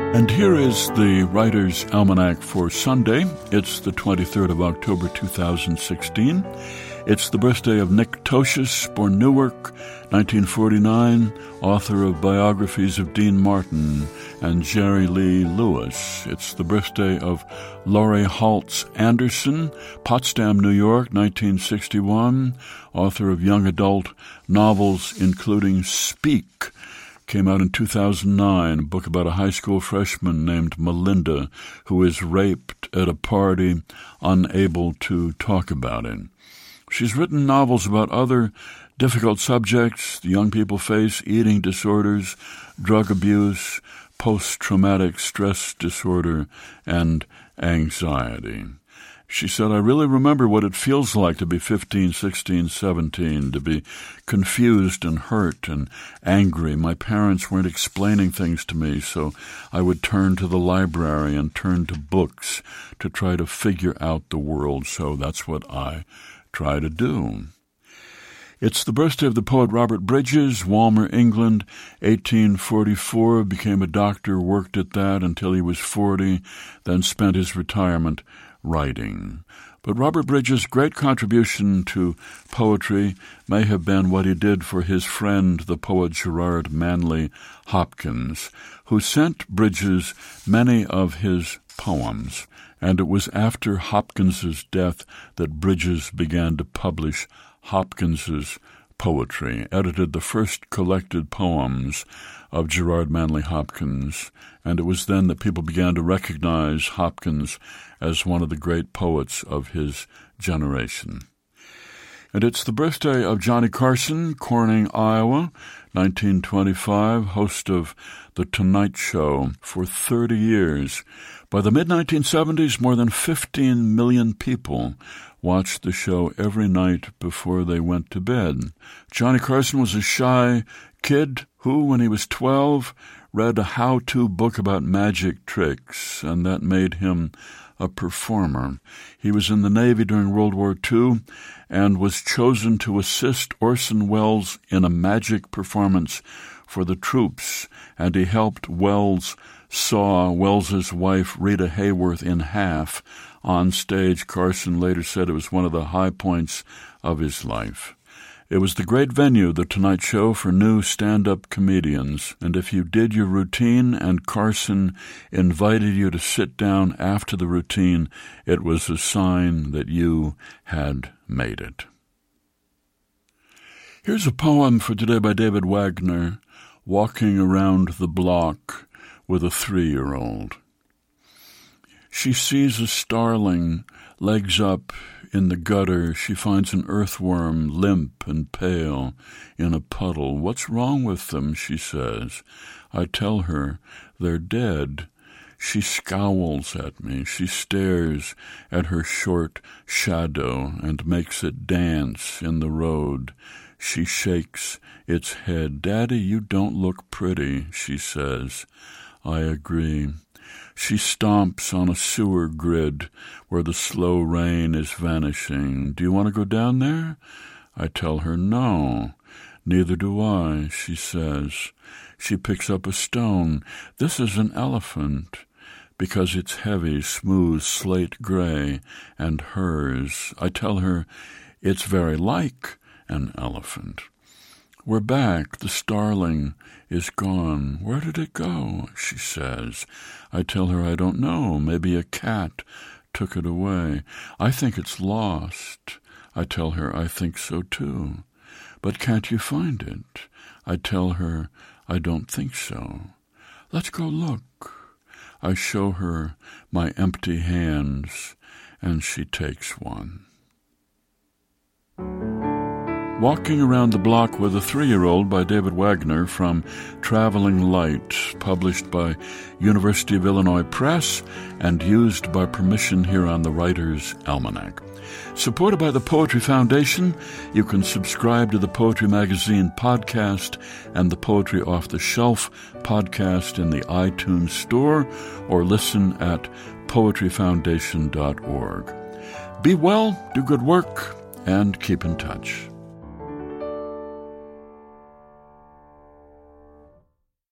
And here is the Writer's Almanac for Sunday. It's the 23rd of October, 2016. It's the birthday of Nick Tosches, born Newark, 1949, author of biographies of Dean Martin and Jerry Lee Lewis. It's the birthday of Laurie Haltz Anderson, Potsdam, New York, 1961, author of young adult novels including Speak. Came out in 2009, a book about a high school freshman named Melinda who is raped at a party, unable to talk about it. She's written novels about other difficult subjects the young people face: eating disorders, drug abuse, post-traumatic stress disorder, and anxiety. She said, I really remember what it feels like to be 15, 16, 17, to be confused and hurt and angry. My parents weren't explaining things to me, so I would turn to the library and turn to books to try to figure out the world. So that's what I try to do. It's the birthday of the poet Robert Bridges, Walmer, England, 1844, became a doctor, worked at that until he was 40, then spent his retirement writing. But Robert Bridges' great contribution to poetry may have been what he did for his friend, the poet Gerard Manley Hopkins, who sent Bridges many of his poems. And it was after Hopkins's death that Bridges began to publish Hopkins's poetry, edited the first collected poems of Gerard Manley Hopkins, and it was then that people began to recognize Hopkins as one of the great poets of his generation. And it's the birthday of Johnny Carson, Corning, Iowa, 1925, host of The Tonight Show for 30 years. By the mid-1970s, more than 15 million people watched the show every night before they went to bed. Johnny Carson was a shy kid who, when he was 12, read a how-to book about magic tricks, and that made him a performer. He was in the Navy during World War II and was chosen to assist Orson Welles in a magic performance for the troops, and he helped Welles saw Welles's wife Rita Hayworth in half on stage. Carson later said it was one of the high points of his life. It was the great venue, The Tonight Show, for new stand-up comedians, and if you did your routine and Carson invited you to sit down after the routine, it was a sign that you had made it. Here's a poem for today by David Wagner, Walking Around the Block with a 3-year-old. She sees a starling, legs up, in the gutter. She finds an earthworm, limp and pale, in a puddle. What's wrong with them, she says. I tell her they're dead. She scowls at me. She stares at her short shadow and makes it dance in the road. She shakes its head. Daddy, you don't look pretty, she says. I agree. She stomps on a sewer grid where the slow rain is vanishing. Do you want to go down there? I tell her no. Neither do I, she says. She picks up a stone. This is an elephant, because it's heavy, smooth, slate gray, and hers. I tell her it's very like an elephant. We're back. The starling is gone. Where did it go? She says. I tell her I don't know. Maybe a cat took it away. I think it's lost. I tell her I think so too. But can't you find it? I tell her I don't think so. Let's go look. I show her my empty hands, and she takes one. Walking Around the Block with a 3-year-old by David Wagner from Traveling Light, published by University of Illinois Press and used by permission here on the Writer's Almanac. Supported by the Poetry Foundation, you can subscribe to the Poetry Magazine podcast and the Poetry Off the Shelf podcast in the iTunes Store, or listen at poetryfoundation.org. Be well, do good work, and keep in touch.